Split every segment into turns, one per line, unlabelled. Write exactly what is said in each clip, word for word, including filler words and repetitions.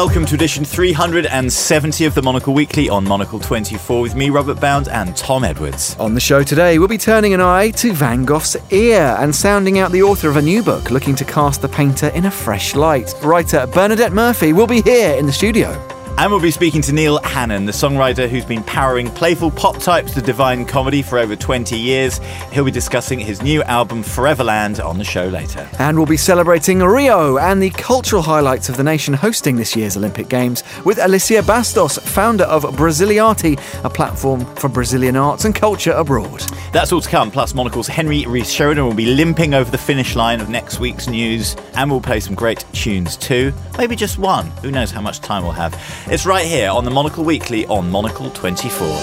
welcome to edition three hundred seventy of the Monocle Weekly on Monocle twenty-four with me, Robert Bound, and Tom Edwards.
On the show today, we'll be turning an eye to Van Gogh's ear and sounding out the author of a new book looking to cast the painter in a fresh light. Writer Bernadette Murphy will be here in the studio.
And we'll be speaking to Neil Hannon, the songwriter who's been powering playful pop types to divine comedy for over twenty years. He'll be discussing his new album, Foreverland, on the show later.
And we'll be celebrating Rio and the cultural highlights of the nation hosting this year's Olympic Games with Alicia Bastos, founder of Brasiliati, a platform for Brazilian arts and culture abroad.
That's all to come, plus Monocle's Henry Rees Sheridan will be limping over the finish line of next week's news, and we'll play some great tunes too. Maybe just one. Who knows how much time we'll have. It's right here on the Monocle Weekly on Monocle twenty-four.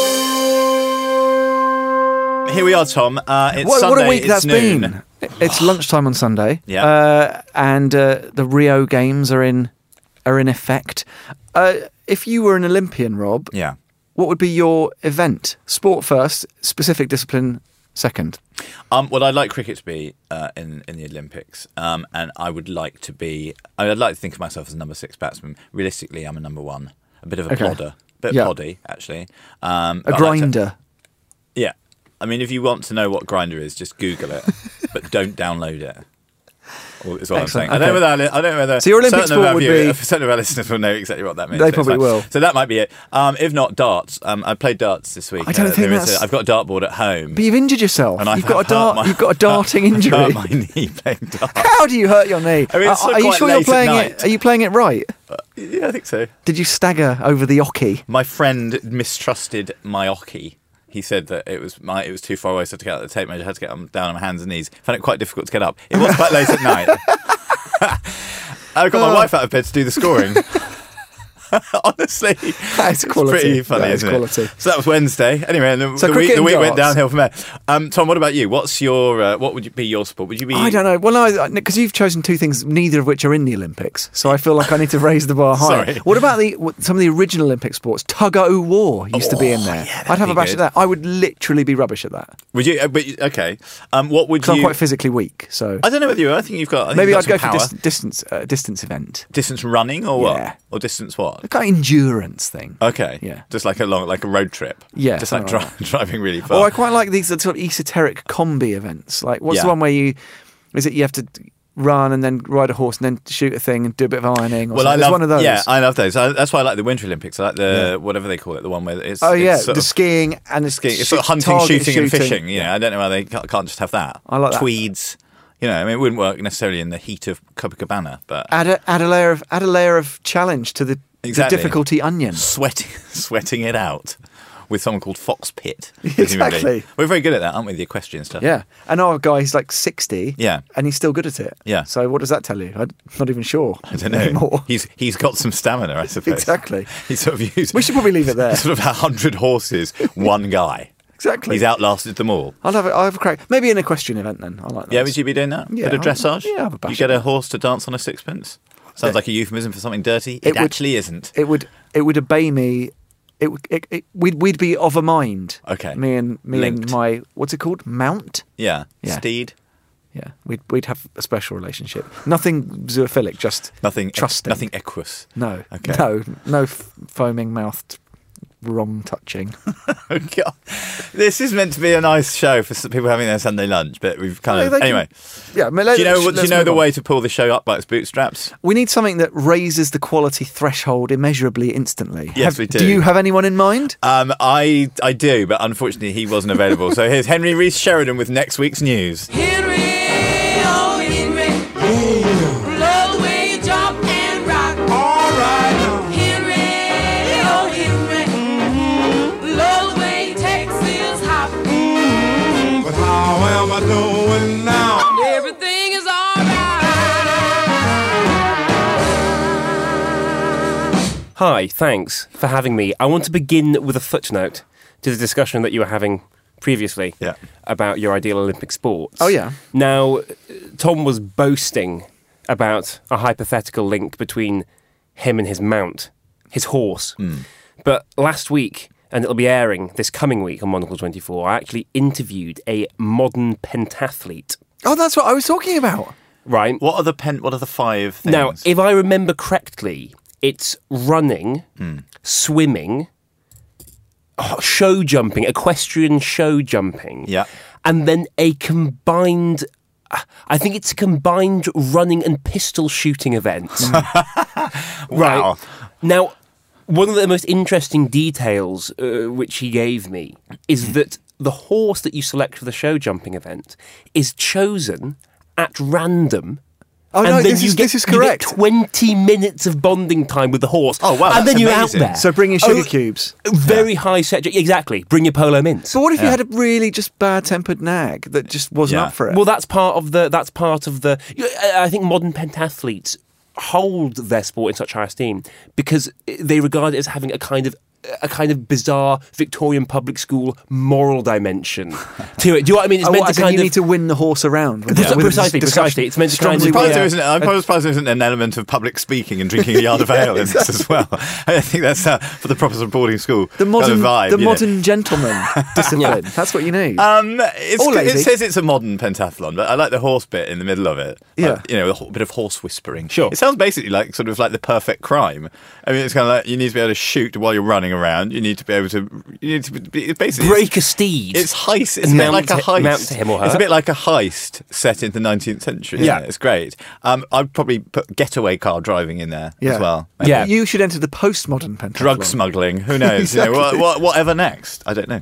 Here we are, Tom. Uh, it's
what,
Sunday,
what a week
it's
that's
noon.
been. It's lunchtime on Sunday.
Yeah.
Uh, and uh, the Rio Games are in are in effect. Uh, if you were an Olympian, Rob,
Yeah.
what would be your event? Sport first, specific discipline second.
Um, well, I'd like cricket to be uh, in in the Olympics, um, and I would like to be. I mean, I'd like to think of myself as a number six batsman. Realistically, I'm a number one, a bit of a
Okay.
plodder, a bit
Yeah.
poddy actually. Um,
A
but I'd like to-
grinder.
yeah, I mean, if you want to know what Grindr is, just Google it, but don't download it. Is what
Excellent.
I'm saying. I don't know
Okay.
whether I don't know whether
So your Olympic
certain
sport
of our
would
viewers-
be-
certain of our listeners will know exactly what that means.
They
but it's
probably
fine.
will.
So that might be it. Um, if not, darts. Um, I played darts this week.
I don't
Uh,
think
there is
that's-
a, I've got a dartboard at home.
But you've injured yourself.
And I've
You've got a
hurt
dart.
my-
You've got a darting
I've
injury.
hurt my knee playing darts.
How do you hurt your knee?
I mean, it's
are, are you
quite
sure you're
late at
playing
night.
it? Are you playing it right?
Yeah, I think so.
Did you stagger over the oche?
My friend mistrusted my oche. He said that it was my it was too far away, so I had to get out the tape measure. I had to get on, down on my hands and knees. Found it quite difficult to get up. It was quite late at night. I got my
Oh.
wife out of bed to do the scoring. Honestly,
That's
it's
quality.
pretty funny,
That is
isn't
quality.
it? So that was Wednesday. Anyway, and the,
So
the
cricket
week, the
and
week went
darts.
downhill from there. Um, Tom, what about you? What's your uh, what would you be your sport? Would you be?
I don't know. Well, no, because you've chosen two things, neither of which are in the Olympics. So I feel like I need to raise the bar higher.
Sorry.
What about the what, some of the original Olympic sports? Tug-o'-war used to be in
Oh,
there.
yeah, that'd
I'd have
be
a bash
good.
at that. I would literally be rubbish at that
Would you? Uh, but okay. Um, what would
because I'm
you?
quite physically weak. So
I don't know whether you. I think you've got. I think
maybe
you've
I'd
got
go
some
for
power.
dis- distance uh, distance event,
Distance running or what?
Yeah.
Or distance what?
a kind of endurance thing.
Okay.
Yeah.
Just like a long, like a road trip.
Yeah,
Just like,
something
dri-
like
driving really far.
Or I quite like these sort of esoteric combi events. Like, what's
Yeah.
the one where you is it you have to run and then ride a horse and then shoot a thing and do a bit of ironing? Or
well,
something?
I
There's
love
one of those.
Yeah, I love those. I, that's why I like the Winter Olympics. I like the
Yeah.
whatever they call it, the one where it's
Oh
it's
yeah,
sort
the
of
skiing and the
skiing. It's
shoot-
sort of hunting,
target
shooting, and fishing. Yeah, I don't know why they can't, can't just have that.
I like that.
Tweeds. You know, I mean, it wouldn't work necessarily in the heat of Copacabana, but
Add a, add a layer of add a layer of challenge to the,
Exactly.
the difficulty onion.
sweating, sweating it out with someone called Fox Pitt.
Exactly.
presumably. We're very good at that, aren't we? The equestrian stuff.
Yeah, and our guy's like sixty.
Yeah.
and he's still good at it.
Yeah.
So what does that tell you? I'm not even sure.
I don't know.
anymore.
He's he's got some stamina, I suppose.
Exactly.
He's sort of used.
We should probably leave it there.
Sort of a hundred horses, one guy.
Exactly.
He's outlasted them all.
I'll have a, I'll have a crack. Maybe an equestrian event then. I like that.
Yeah, would you be doing that?
Yeah,
Bit of
I'll-
dressage?
yeah, I'll have a bash
You get
at
a
that.
horse to dance on a sixpence? Sounds like a euphemism for something dirty. It,
It would-
actually isn't.
It would it would obey me. It, would- it, it we'd we'd be of a mind.
Okay.
Me and me
Linked.
and my what's it called? Mount.
Yeah.
Yeah.
Steed.
Yeah, we'd we'd have a special relationship. Nothing zoophilic, just
Nothing.
trusting.
Nothing equus.
No.
Okay.
No. No f- foaming mouthed, wrong touching.
Oh, God. This is meant to be a nice show for s- people having their Sunday lunch, but we've kind
Yeah,
of
they can-
anyway.
Yeah.
Do you know? what- Do you know the way to pull the show up by its bootstraps?
We need something that raises the quality threshold immeasurably instantly.
Yes,
Have-
we do.
Do you have anyone in mind?
Um, I I do, but unfortunately he wasn't available. So here's Henry Rees Sheridan with next week's news.
Henry, oh Henry, love the way you jump and rock. All right, Henry, oh Henry, love the way Texas hop.
But how am I doing now?
Everything is all right.
Hi, thanks for having me. I want to begin with a footnote to the discussion that you were having previously
Yeah.
about your ideal Olympic sports.
Oh, yeah.
Now, Tom was boasting about a hypothetical link between him and his mount, his horse. But last week, and it'll be airing this coming week on Monocle twenty-four, I actually interviewed a modern pentathlete.
Oh, that's what I was talking about.
Right?
What are the pen? What are the five things?
Now, if I remember correctly, It's running,
Hmm.
swimming, oh, show jumping, equestrian show jumping.
Yeah.
And then a combined, I think it's a combined running and pistol shooting event.
Wow.
Right. Now, one of the most interesting details uh, which he gave me is that the horse that you select for the show jumping event is chosen at random.
Oh,
and
no,
then
this
you
is-
get,
this is
you get
correct.
twenty minutes of bonding time with the horse.
Oh, wow,
And
that's
then you're
amazing.
out there.
So bring your sugar
Oh,
cubes.
Very high set. Exactly. Bring your polo mints.
But what if you had a really just bad-tempered nag that just wasn't
Yeah.
up for it?
Well, that's part of the. That's part of the. I think modern pentathletes hold their sport in such high esteem because they regard it as having a kind of a kind of bizarre Victorian public school moral dimension to it. Do you know what I mean? It's
Oh,
meant
what, as
to
in
kind
you
of
need to win the horse around. With,
Precisely,
with a
precisely,
discussion
precisely. It's meant to kind
strongly
of-
I'm surprised,
Yeah.
there isn't, I'm probably surprised there isn't an element of public speaking and drinking a yard of ale in this as well. I think that's uh, for the purpose of boarding school.
The modern,
kind of vibe,
the
you know.
modern gentleman discipline. That's what you need.
Um, it's,
Or lazy.
it says it's a modern pentathlon, but I like the horse bit in the middle of it.
Yeah.
Like, you know, a ho- bit of horse whispering.
Sure.
It sounds basically like sort of like the perfect crime. I mean, it's kind of like you need to be able to shoot while you're running around. You need to be able to. You need to be it's basically.
break a steed.
It's heist. It's
And
a bit
mount
like a
to-
heist.
mount to him or her.
It's a bit like a heist set in the nineteenth century.
Yeah.
Yeah, it's great. Um, I'd probably put getaway car driving in there
Yeah.
as well.
Yeah.
You should enter the postmodern pentathlon.
Drug smuggling. Who knows? You know, what, what, whatever next? I don't know.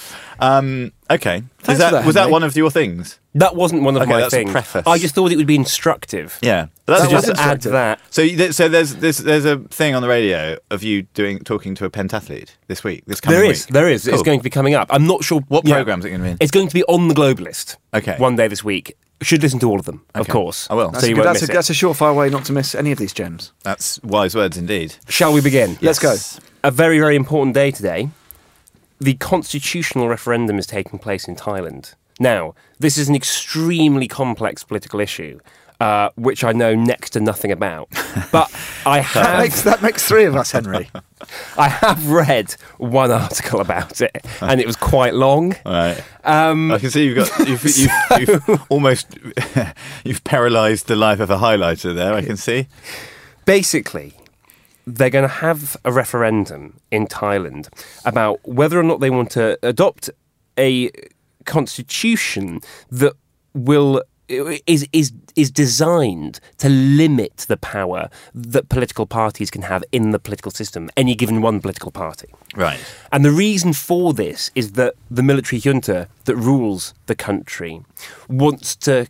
Um, okay.
Thanks
Is that,
for that,
was that
Henry.
one of your things?
That wasn't one of
Okay,
my
that's a
things.
preface.
I just thought it would be instructive.
Yeah.
To
That's
That
just
was
add
instructive.
that.
So, you- th- so there's this, there's a thing on the radio of you doing talking to a pentathlete this week. This coming
There is,
week.
there is. It's
Cool.
going to be coming up. I'm not sure
What
yeah.
program's it going to be in?
It's going to be on the Globalist.
Okay.
One day this week. Should listen to all of them, of
Okay.
course.
I will.
That's,
So
a,
you
good-
won't
that's, a,
miss it.
that's a surefire way not to miss any of these gems.
That's wise words indeed.
Shall we begin?
Let's go.
Yes.
A very, very important day today. The constitutional referendum is taking place in Thailand. Now, this is an extremely complex political issue, uh, which I know next to nothing about. But I
That
have,
makes, that makes three of us, Henry.
I have read one article about it, and it was quite long.
All right.
Um,
I can see you've got you've, you've, you've almost you've paralysed the life of a highlighter there. I can see.
Basically, they're going to have a referendum in Thailand about whether or not they want to adopt a constitution that will is is is designed to limit the power that political parties can have in the political system, any given one political party.
Right.
And the reason for this is that the military junta that rules the country wants to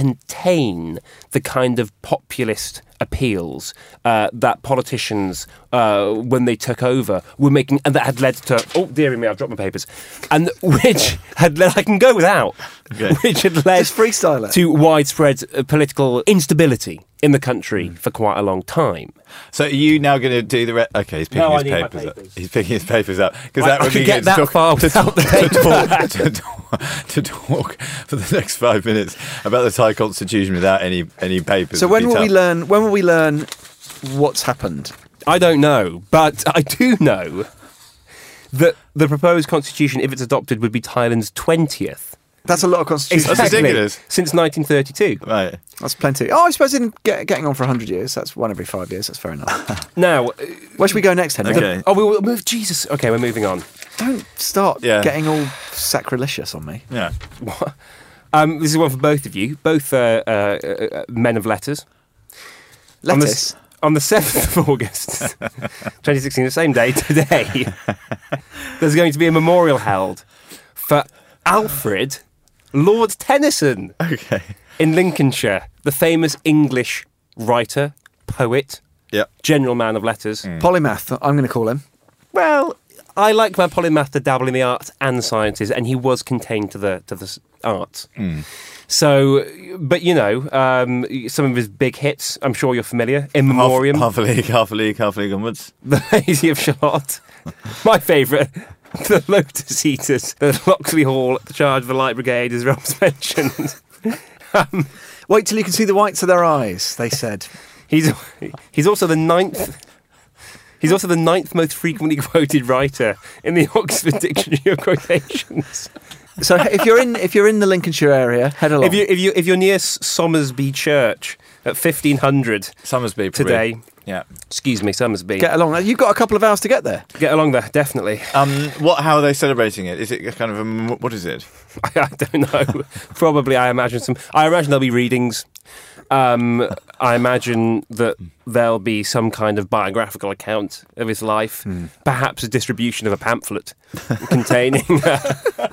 contain the kind of populist appeals uh, that politicians, uh, when they took over, were making, and that had led to, oh, dearie me, I've dropped my papers, and which had led, I can go without,
Okay.
which had led
Just freestyle it.
to widespread uh, political instability in the country for quite a long time.
So are you now going to do the? Re- okay, he's picking
No, I
his
need my
papers,
papers.
up. He's picking his papers up because
I-
that
I
would
could
be
get
good
that
to talk,
far
to,
without
talk,
the
to, talk,
paper.
to, talk, to talk for the next five minutes about the Thai constitution without any any papers.
So
would
when
be
will we
tough.
learn? When will we learn what's happened?
I don't know, but I do know that the proposed constitution, if it's adopted, would be Thailand's twentieth.
That's a lot of constitution.
That's ridiculous.
Since nineteen thirty-two.
Right.
That's plenty. Oh, I suppose in get, getting on for one hundred years. That's one every five years. That's fair enough.
Now, uh,
Where should we go next, Henry?
Okay.
oh, we will move. Jesus. Okay, we're moving on.
Don't start
Yeah.
getting all sacrilegious on me.
Yeah.
Um, this is one for both of you, both uh, uh, uh, men of letters. On the,
Lettuce.
s- on the seventh of August, twenty sixteen, the same day today, there's going to be a memorial held for Alfred Lord Tennyson
Okay.
in Lincolnshire, the famous English writer, poet,
Yep.
general man of letters.
Polymath, I'm going to call him.
Well, I like my polymath to dabble in the arts and sciences, and he was contained to the to the s- arts. So, but you know, um, some of his big hits, I'm sure you're familiar. In Memoriam,
Half, half a league, half a league, half a league onwards.
The Lady of Shalott, my favourite, The Lotus Eaters, The Locksley Hall, The Charge of the Light Brigade, as Rob's mentioned.
Wait till you can see the whites of their eyes, they said.
He's he's also the ninth. He's also the ninth most frequently quoted writer in the Oxford Dictionary of Quotations.
So if you're in if you're in the Lincolnshire area, head along.
If you if you if you're near S- Somersby Church at fifteen hundred
Somersby probably.
today,
Yeah.
excuse me, Somersby,
get along. You've got a couple of hours to get there.
get along there definitely.
Um, what? How are they celebrating it? Is it a kind of a m- what is it?
I don't know. Probably, I imagine some. I imagine there'll be readings. Um, I imagine that there'll be some kind of biographical account of his life,
Hmm.
perhaps a distribution of a pamphlet containing. Uh,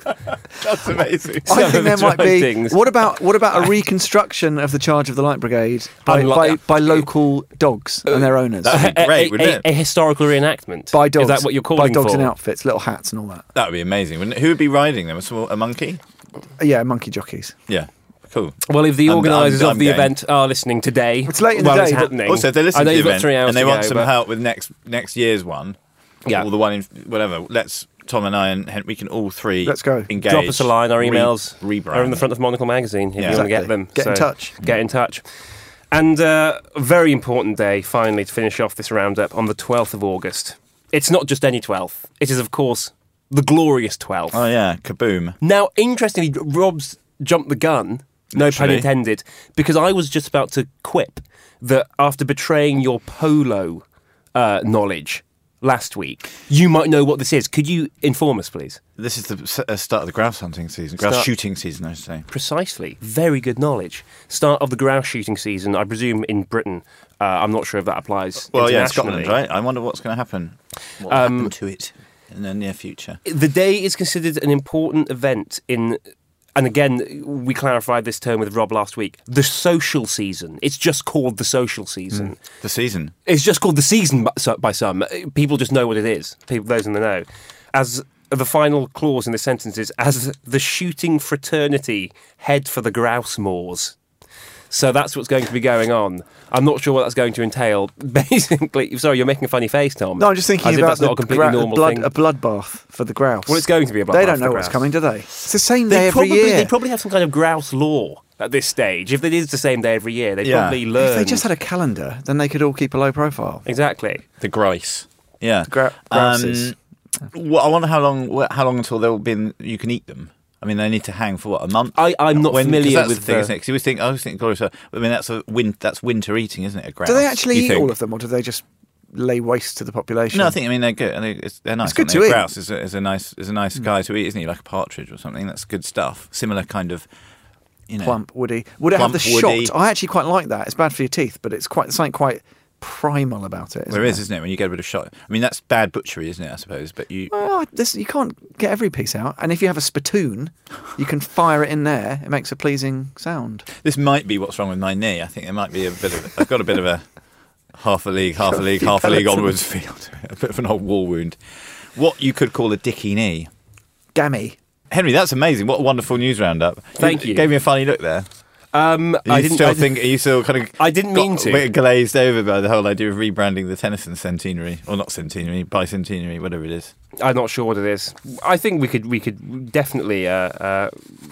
That's amazing.
some
I
of
think there
his
might be.
writings.
What about what about a reconstruction of the Charge of the Light Brigade by,
Unlo-
by, by local dogs and their owners?
That'd be
a,
great,
a-
wouldn't
a-
it?
a historical reenactment
By dogs.
Is that what you're calling
By dogs
for?
in outfits, little hats and all that.
That would be amazing, wouldn't it? Who would be riding them? A, small, a monkey?
Yeah, monkey jockeys.
Yeah. Cool.
Well, if the
I'm-
organisers
I'm-
of
I'm
the
game.
event are listening today,
It's late in the
while it's
day, but
happening.
Also, if they listen
I know
to the
you've got
event
three hours
and they
to
want
go,
some
but-
help with next next year's one,
Yeah.
or the one in whatever, let's Tom and I and Hen- we can all three
Let's go.
engage.
Drop us a line. Our
re-
emails
rebrand.
are on the front of Monocle magazine if
Yeah.
you want to get
Exactly.
them.
Get in
So
touch.
Get in touch. And uh, a very important day, finally, to finish off this roundup on the twelfth of August. It's not just any twelfth. It is, of course, the glorious twelfth.
Oh yeah, kaboom!
Now, interestingly, Rob's jumped the gun, no pun
Actually.
intended, because I was just about to quip that after betraying your polo uh, knowledge last week, you might know what this is. Could you inform us, please?
This is the s- uh, start of the grouse hunting season, grouse
Start-
shooting season, I should say.
Precisely. Very good knowledge. Start of the grouse shooting season, I presume, in Britain. Uh, I'm not sure if that applies
Well, yeah,
internationally.
Scotland, right? I wonder what's going to happen. What will
Um,
happen to it in the near future?
The day is considered an important event in, and again, we clarified this term with Rob last week, the social season. It's just called the social season.
The season.
It's just called the season by, so- by some. People just know what it is, people, those in the know. As the final clause in the sentence is, as the shooting fraternity head for the grouse moors. So that's what's going to be going on. I'm not sure what that's going to entail. Basically, sorry, you're making a funny face, Tom.
No, I'm just thinking
As if
about
that's not a
the
completely
gra-
normal
blood,
thing.
a bloodbath for the grouse.
Well, it's going to be a bloodbath
They don't
for
know
the
what's
grouse.
coming, do they? It's the same
They
day every
probably,
year.
they probably have some kind of grouse law at this stage. If it is the same day every year, they
Yeah.
probably
If
learn.
they just had a calendar, then they could all keep a low profile.
Exactly.
The grice. Yeah.
Gra- grouses.
Um, well, I wonder how long wh- how long until they'll be in, you can eat them. I mean, they need to hang for what, a month?
I, I'm not
When- 'cause
familiar
that's
with
the thing,
the-
isn't it? 'Cause you always think, I always think glorious. I mean, that's a win, that's winter eating, isn't it? A grouse.
do they actually
You
eat
think?
all of them, or do they just lay waste to the population?
No, I think I mean they're good. I think it's, they're nice.
It's good
aren't
to
they?
eat.
Grouse is a, is a nice is a nice guy to eat, isn't he? Like a partridge or something. That's good stuff. Similar kind of, you know,
plump, woody. Would it have
Plump,
the
woody.
shot? I actually quite like that. It's bad for your teeth, but it's quite something quite primal about it. Isn't
There is,
there?
isn't it? When you get a bit of shot. I mean, that's bad butchery, isn't it? I suppose, but you.
Well, this, you can't get every piece out, and if you have a spittoon, you can fire it in there. It makes a pleasing sound.
This might be what's wrong with my knee. I think there might be a bit of. I've got a bit of a half a league, half a league,
few
half a league
pellets
onwards feel to it. A bit of an old wall wound. What you could call a dicky knee.
Gammy.
Henry, that's amazing. What a wonderful news roundup.
Thank you.
Gave me a funny look there.
Um,
Are
I
you
didn't
still
I didn't-
think? Are you still kind of?
I didn't
got
mean
a
to.
bit glazed over by the whole idea of rebranding the Tennyson centenary, or not centenary, bicentenary, whatever it is.
I'm not sure what it is. I think we could we could definitely uh, uh,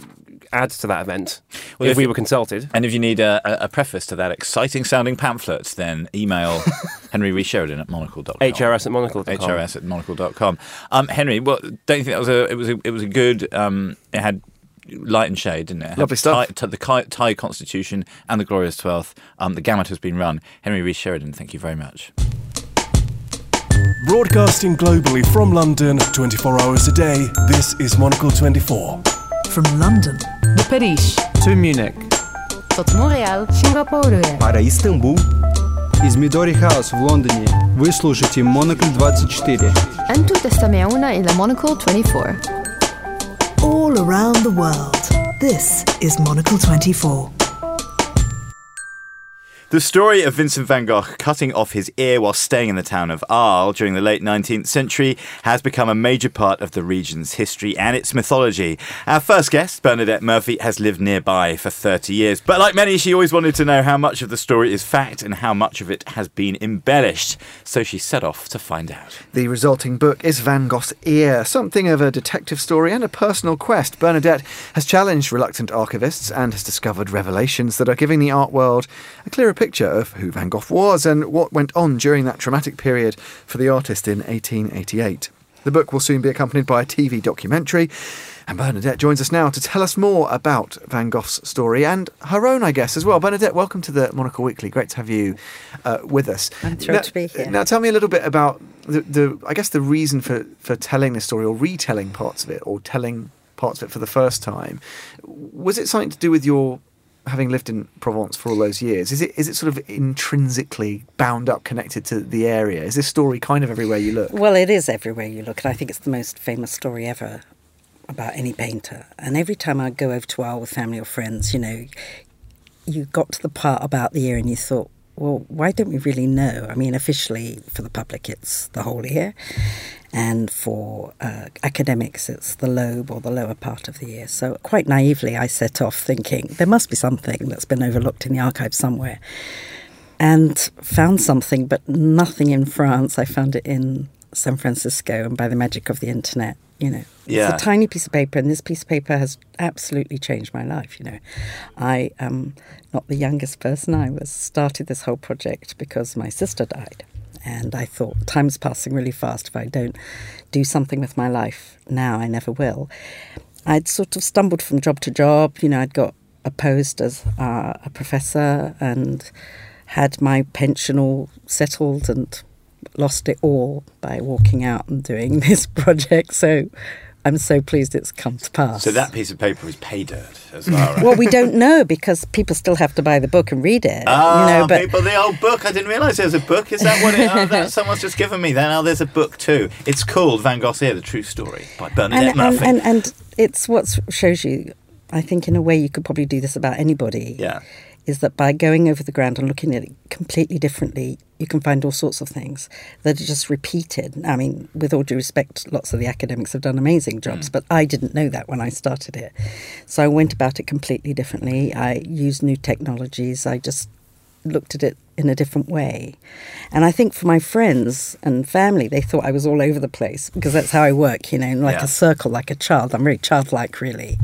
add to that event
Well,
if,
if
we
it-
were consulted.
And if you need a, a, a preface to that exciting sounding pamphlet, then email Henry Rees Sheridan at monocle dot com.
H R S at monocle dot com.
H R S at monocle dot com. Um, Henry, what don't you think that was a? It was a. It was a good. Um, it had light and shade, didn't it? It had
Lovely stuff.
Thai, to the Thai, Thai Constitution and the Glorious Twelfth. Um, the gamut has been run. Henry Rees Sheridan, thank you very much.
Broadcasting globally from London, twenty-four hours a day, this is Monocle twenty-four.
From London,
De Paris
To Munich.
tot Montreal, Сингапур.
Para Istambul. Из Midori House в Лондоне. Вы слушаете Monocle двадцать четыре.
أنتم تستمعون إلى Monocle twenty-four.
all around the world. This is Monocle twenty-four.
The story of Vincent van Gogh cutting off his ear while staying in the town of Arles during the late nineteenth century has become a major part of the region's history and its mythology. Our first guest, Bernadette Murphy, has lived nearby for thirty years. But like many, she always wanted to know how much of the story is fact and how much of it has been embellished. So she set off to find out.
The resulting book is Van Gogh's Ear, something of a detective story and a personal quest. Bernadette has challenged reluctant archivists and has discovered revelations that are giving the art world a clearer picture of who Van Gogh was and what went on during that traumatic period for the artist in eighteen eighty-eight. The book will soon be accompanied by a T V documentary. And Bernadette joins us now to tell us more about Van Gogh's story and her own, I guess, as well. Bernadette, welcome to the Monocle Weekly. Great to have you uh, with us.
I'm thrilled
now,
to be here.
Now, tell me a little bit about the, the I guess, the reason for, for telling this story or retelling parts of it or telling parts of it for the first time. Was it something to do with your having lived in Provence for all those years? Is it is it sort of intrinsically bound up, connected to the area? Is this story kind of everywhere you look?
Well, it is everywhere you look, and I think it's the most famous story ever about any painter. And every time I go over to Arles with family or friends, you know, you got to the part about the year and you thought, well, why don't we really know? I mean, officially for the public, it's the whole year. And for uh, academics, it's the lobe or the lower part of the year. So quite naively, I set off thinking there must be something that's been overlooked in the archive somewhere. And found something, but nothing in France. I found it in San Francisco, and by the magic of the internet, you know.
Yeah.
It's a tiny piece of paper, and this piece of paper has absolutely changed my life, you know. I am not the youngest person. I was started this whole project because my sister died. And I thought, time's passing really fast. If I don't do something with my life now, I never will. I'd sort of stumbled from job to job. You know, I'd got a post as uh, a professor and had my pension all settled and lost it all by walking out and doing this project. So I'm so pleased it's come to pass.
So that piece of paper is pay dirt as well, right?
Well, we don't know because people still have to buy the book and read it.
Ah,
you know, but
people, the old book. I didn't realise there was a book. Is that what it oh, that someone's just given me then? Oh, there's a book too. It's called Van Gogh's Ear, The True Story by Bernadette
and,
Murphy.
And, and, and it's what shows you, I think in a way you could probably do this about anybody.
Yeah.
Is that by going over the ground and looking at it completely differently, you can find all sorts of things that are just repeated. I mean, with all due respect, lots of the academics have done amazing jobs, mm. but I didn't know that when I started it. So I went about it completely differently. I used new technologies. I just looked at it in a different way. And I think for my friends and family, they thought I was all over the place because that's how I work, you know, like
yeah.
a circle, like a child. I'm very childlike, really,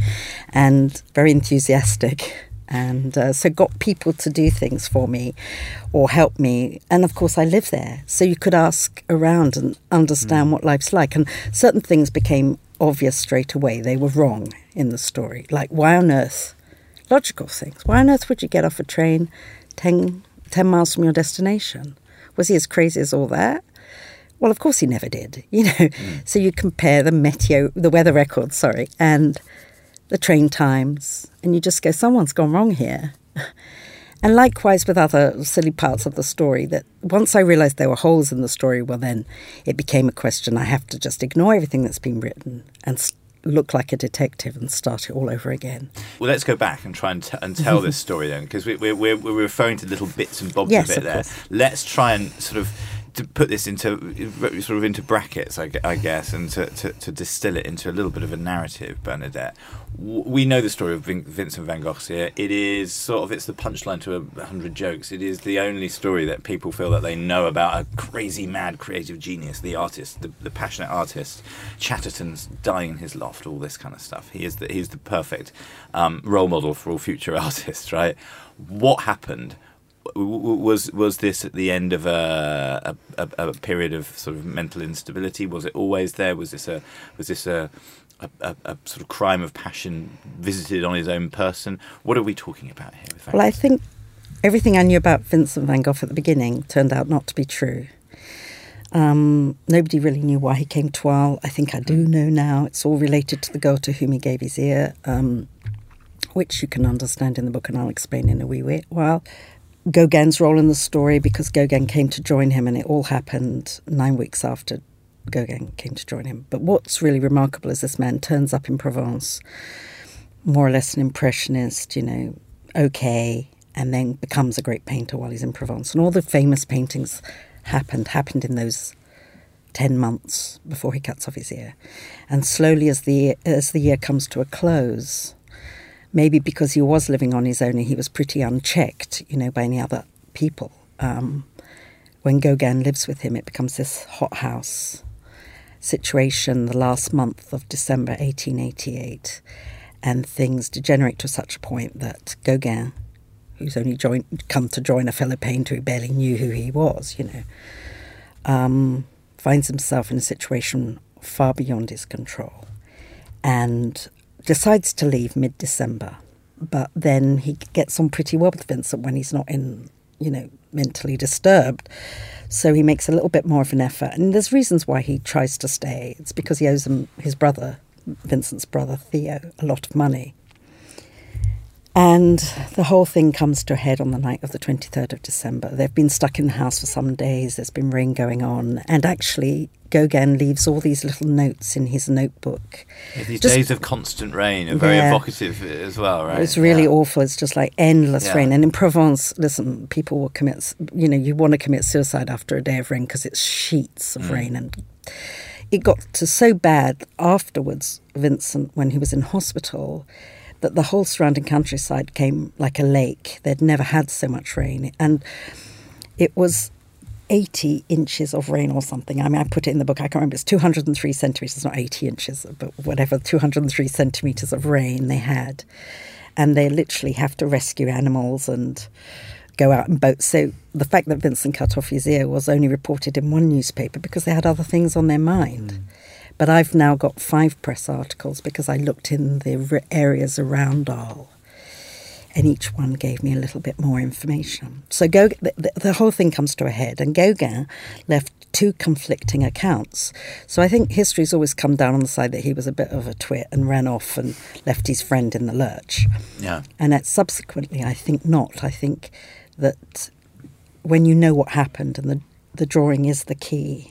and very enthusiastic. And uh, so got people to do things for me or help me. And of course, I live there. So you could ask around and understand mm. what life's like. And certain things became obvious straight away. They were wrong in the story. Like, why on earth? Logical things. Why on earth would you get off a train ten, ten miles from your destination? Was he as crazy as all that? Well, of course he never did, you know. Mm. So you compare the meteo, the weather records, sorry, and the train times, and you just go, someone's gone wrong here. And likewise with other silly parts of the story, that once I realised there were holes in the story, well, then it became a question. I have to just ignore everything that's been written and look like a detective and start it all over again.
Well, let's go back and try and, t- and tell this story then, because we, we're, we're, we're referring to little bits and bobs
yes,
of it there.
Course.
Let's try and sort of to put this into sort of into brackets, I, I guess, and to, to, to distill it into a little bit of a narrative, Bernadette. We know the story of Vin- Vincent van Gogh's here. It is sort of, it's the punchline to a hundred jokes. It is the only story that people feel that they know about a crazy, mad, creative genius, the artist, the, the passionate artist. Chatterton's dying in his loft, all this kind of stuff. He is the, he's the perfect um, role model for all future artists, right? What happened? Was was this at the end of a, a, a period of sort of mental instability? Was it always there? Was this a was this a, a, a, a sort of crime of passion visited on his own person? What are we talking about here? With
well, I think everything I knew about Vincent van Gogh at the beginning turned out not to be true. Um, nobody really knew why he came to Arles. I think I do know now. It's all related to the girl to whom he gave his ear, um, which you can understand in the book, and I'll explain in a wee while. Gauguin's role in the story, because Gauguin came to join him, and it all happened nine weeks after Gauguin came to join him. But what's really remarkable is this man turns up in Provence, more or less an impressionist, you know, okay, and then becomes a great painter while he's in Provence. And all the famous paintings happened, happened in those ten months before he cuts off his ear. And slowly as the as the year comes to a close, maybe because he was living on his own and he was pretty unchecked, you know, by any other people. Um, when Gauguin lives with him, it becomes this hothouse situation the last month of December eighteen eighty-eight. And things degenerate to such a point that Gauguin, who's only joined, come to join a fellow painter who barely knew who he was, you know, um, finds himself in a situation far beyond his control and decides to leave mid-December. But then he gets on pretty well with Vincent when he's not in, you know, mentally disturbed. So he makes a little bit more of an effort. And there's reasons why he tries to stay. It's because he owes him, his brother, Vincent's brother, Theo, a lot of money. And the whole thing comes to a head on the night of the twenty-third of December. They've been stuck in the house for some days. There's been rain going on. And actually, Gauguin leaves all these little notes in his notebook.
Yeah, these
Just-
days of constant rain are very
Yeah.
evocative as well, right?
It's really
Yeah.
awful. It's just like endless
Yeah.
rain. And in Provence, listen, people will commit, you know, you want to commit suicide after a day of rain because it's sheets of
Mm.
rain. And it got to so bad afterwards, Vincent, when he was in hospital, that the whole surrounding countryside came like a lake. They'd never had so much rain. And it was eighty inches of rain or something. I mean, I put it in the book. I can't remember. It's two hundred three centimetres, not eighty inches, but whatever, two hundred three centimetres of rain they had. And they literally have to rescue animals and go out in boats. So the fact that Vincent cut off his ear was only reported in one newspaper because they had other things on their mind. Mm. But I've now got five press articles because I looked in the r- areas around Arles. And each one gave me a little bit more information. So Gauguin, the, the whole thing comes to a head. And Gauguin left two conflicting accounts. So I think history's always come down on the side that he was a bit of a twit and ran off and left his friend in the lurch.
Yeah.
And that subsequently, I think not. I think that when you know what happened and the, the drawing is the key,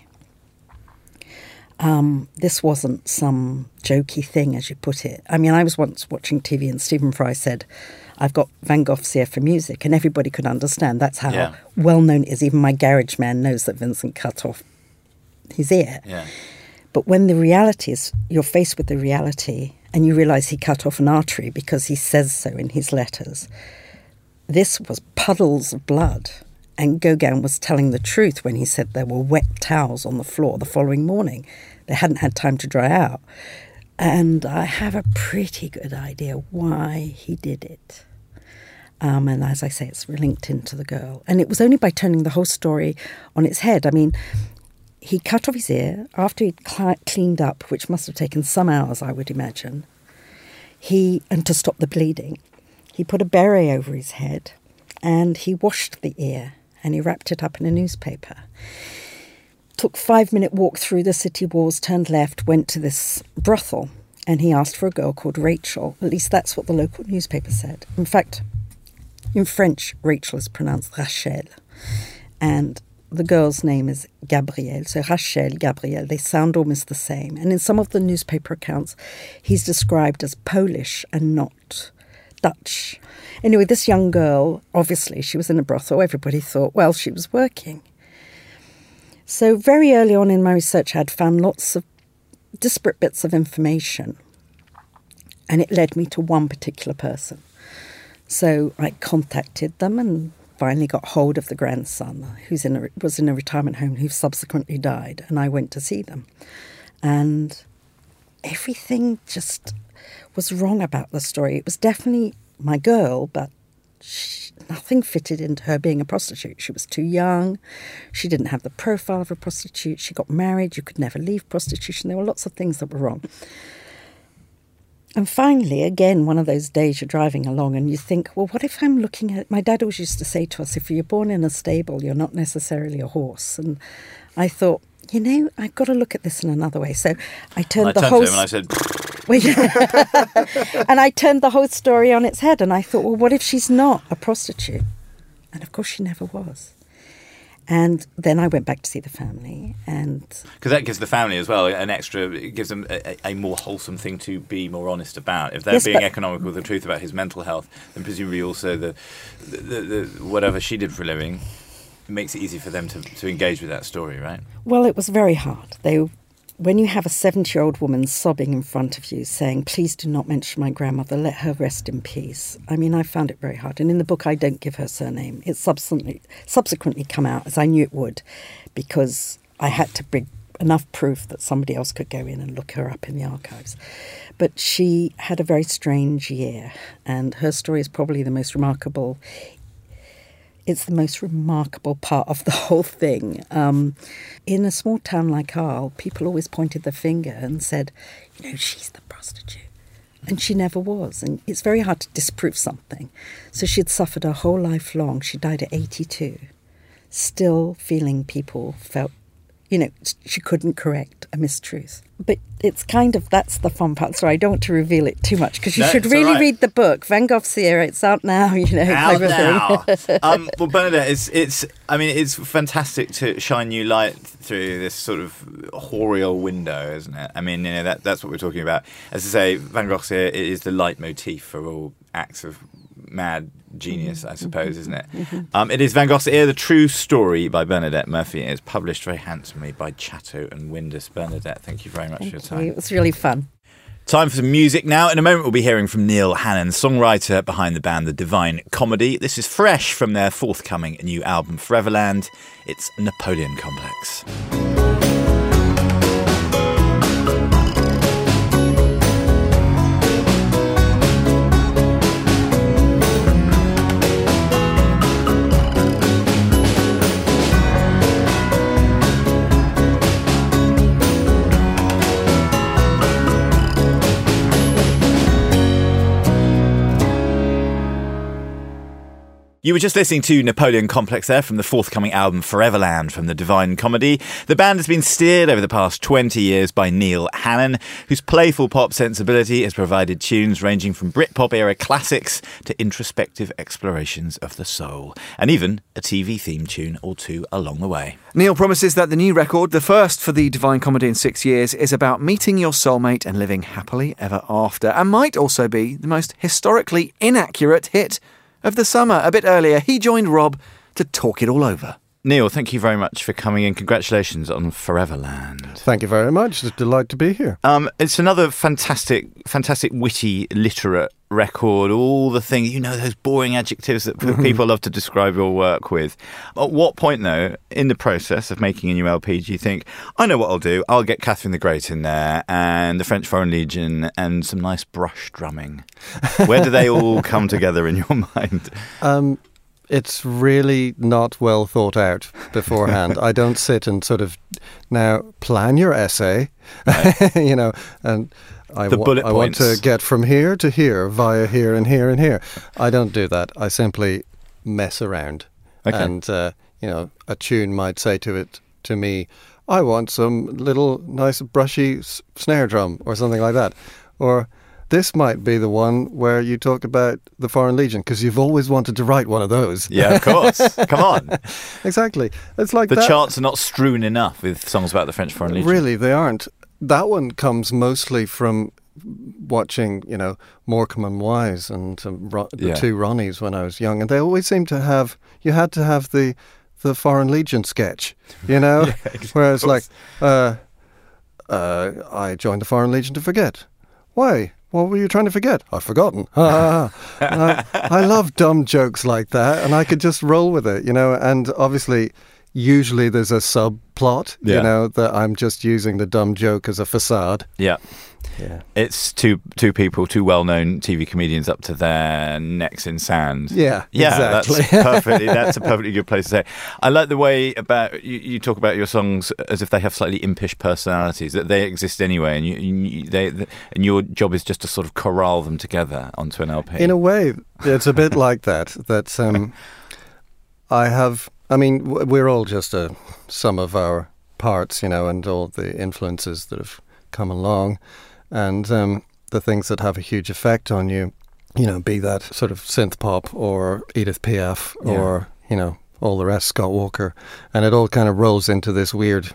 Um, this wasn't some jokey thing, as you put it. I mean, I was once watching T V and Stephen Fry said, I've got Van Gogh's ear for music, and everybody could understand. That's how
Yeah.
well known it is. Even my garage man knows that Vincent cut off his ear.
Yeah.
But when the reality is, you're faced with the reality and you realise he cut off an artery because he says so in his letters, this was puddles of blood. And Gauguin was telling the truth when he said there were wet towels on the floor the following morning. They hadn't had time to dry out. And I have a pretty good idea why he did it. Um, and as I say, it's linked into the girl. And it was only by turning the whole story on its head. I mean, he cut off his ear after he'd cl- cleaned up, which must have taken some hours, I would imagine. He, and to stop the bleeding, he put a beret over his head and he washed the ear and he wrapped it up in a newspaper. Took five-minute walk through the city walls, turned left, went to this brothel, and he asked for a girl called Rachel. At least that's what the local newspaper said. In fact, in French, Rachel is pronounced Rachel, and the girl's name is Gabrielle. So Rachel, Gabrielle, they sound almost the same. And in some of the newspaper accounts, he's described as Polish and not Dutch. Anyway, this young girl, obviously, she was in a brothel. Everybody thought, well, she was working. So very early on in my research, I'd found lots of disparate bits of information, and it led me to one particular person. So I contacted them and finally got hold of the grandson, who's in a, was in a retirement home, who subsequently died, and I went to see them. And everything just was wrong about the story. It was definitely my girl, but she, nothing fitted into her being a prostitute. She was too young. She didn't have the profile of a prostitute. She got married. You could never leave prostitution. There were lots of things that were wrong. And finally, again, one of those days you're driving along and you think, well, what if I'm looking at... My dad always used to say to us, if you're born in a stable, you're not necessarily a horse. And I thought, you know, I've got to look at this in another way. So I turned
I
the
turned
whole...
to him and I said...
Well, yeah. And I turned the whole story on its head and I thought, well, what if she's not a prostitute? And of course she never was. And then I went back to see the family, and
because that gives the family as well an extra, it gives them a, a more wholesome thing to be more honest about. If they're
Yes,
being
but-
economical with the truth about his mental health, then presumably also the, the, the, the whatever she did for a living, it makes it easy for them to, to engage with that story, right?
well, it was very hard. They, when you have a seventy-year-old woman sobbing in front of you saying, please do not mention my grandmother, let her rest in peace. I mean, I found it very hard. And in the book, I don't give her surname. It's subsequently, subsequently come out, as I knew it would, because I had to bring enough proof that somebody else could go in and look her up in the archives. But she had a very strange year, and her story is probably the most remarkable It's the most remarkable part of the whole thing. Um, in a small town like Arles, people always pointed their finger and said, you know, she's the prostitute. And she never was. And it's very hard to disprove something. So she'd suffered her whole life long. She died at eighty-two. Still feeling people felt, you know, she couldn't correct a mistruth. But it's kind of, that's the fun part. So I don't want to reveal it too much because you
No,
should
it's all
really
right.
read the book. Van Gogh's Sierra, it's out now, you know.
Out
type of
now.
thing.
um, well, Bernadette, it's, it's, I mean, it's fantastic to shine new light through this sort of horrible window, isn't it? I mean, you know, that, that's what we're talking about. As I say, Van Gogh's Sierra is the leitmotif for all acts of mad genius, I suppose, isn't it? Um, it is Van Gogh's Ear, the true story by Bernadette Murphy. It is published very handsomely by Chatto and Windus. Bernadette, thank you very much
Thank
for your
you.
time.
It was really fun.
Time for some music now. In a moment, we'll be hearing from Neil Hannon, songwriter behind the band The Divine Comedy. This is fresh from their forthcoming new album, Foreverland. It's Napoleon Complex. You were just listening to Napoleon Complex there from the forthcoming album Foreverland from the Divine Comedy. The band has been steered over the past twenty years by Neil Hannon, whose playful pop sensibility has provided tunes ranging from Britpop-era classics to introspective explorations of the soul, and even a T V theme tune or two along the way.
Neil promises that the new record, the first for the Divine Comedy in six years, is about meeting your soulmate and living happily ever after, and might also be the most historically inaccurate hit of the summer. A bit earlier, he joined Rob to talk it all over.
Neil, thank you very much for coming in. Congratulations on Foreverland.
Thank you very much. It's a delight to be here.
Um, it's another fantastic, fantastic, witty, literate record. All the things, you know, those boring adjectives that people love to describe your work with. At what point, though, in the process of making a new L P, do you think, I know what I'll do. I'll get Catherine the Great in there and the French Foreign Legion and some nice brush drumming. Where do they all come together in your mind?
Um, it's really not well thought out beforehand. I don't sit and sort of now plan your essay, right. you know, and I,
the
wa-
bullet
I want
points.
to get from here to here via here and here and here. I don't do that. I simply mess around.
Okay.
And, uh, you know, a tune might say to it, to me, I want some little nice brushy s- snare drum or something like that. Or this might be the one where you talk about the Foreign Legion because you've always wanted to write one of those.
Yeah, of course. Come on.
Exactly. It's like
the
that.
charts are not strewn enough with songs about the French Foreign Legion.
Really, they aren't. That one comes mostly from watching, you know, Morecambe and Wise and um, Ro- the
Yeah.
two Ronnies when I was young, and they always seemed to have. You had to have the the Foreign Legion sketch, you know,
Yeah, exactly.
where it's like, uh, uh, I joined the Foreign Legion to forget. Why? What were you trying to forget? I've forgotten. And I, I love dumb jokes like that, and I could just roll with it, you know. And obviously, usually there's a subplot,
Yeah.
you know, that I'm just using the dumb joke as a facade.
Yeah.
Yeah.
It's two two people, two well-known T V comedians up to their necks in sand.
Yeah,
yeah,
exactly.
that's perfectly. That's a perfectly good place to say. I like the way about you, you talk about your songs as if they have slightly impish personalities, that they exist anyway, and you, you they and your job is just to sort of corral them together onto an L P.
In a way, it's a bit like that. That um, I have. I mean, w- we're all just a sum of our parts, you know, and all the influences that have come along. And um, the things that have a huge effect on you, you know, be that sort of synth pop or Edith Piaf or, you know, all the rest, Scott Walker. And it all kind of rolls into this weird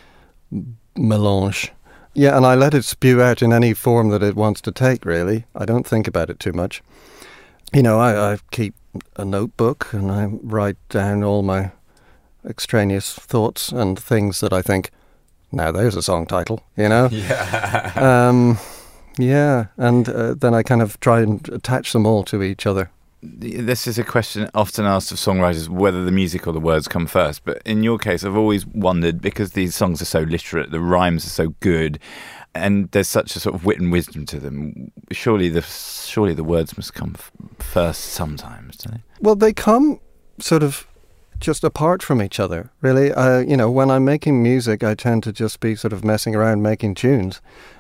melange. Yeah, and I let it spew out in any form that it wants to take, really. I don't think about it too much. You know, I, I keep a notebook and I write down all my extraneous thoughts and things that I think, now there's a song title, you know?
Yeah.
um, yeah, and uh, then I kind of try and attach them all to each other.
This is a question often asked of songwriters, whether the music or the words come first. But in your case, I've always wondered, because these songs are so literate, the rhymes are so good, and there's such a sort of wit and wisdom to them. Surely the surely the words must come f- first sometimes, don't they?
Well, they come sort of just apart from each other, really. Uh, you know, when I'm making music, I tend to just be sort of messing around making tunes.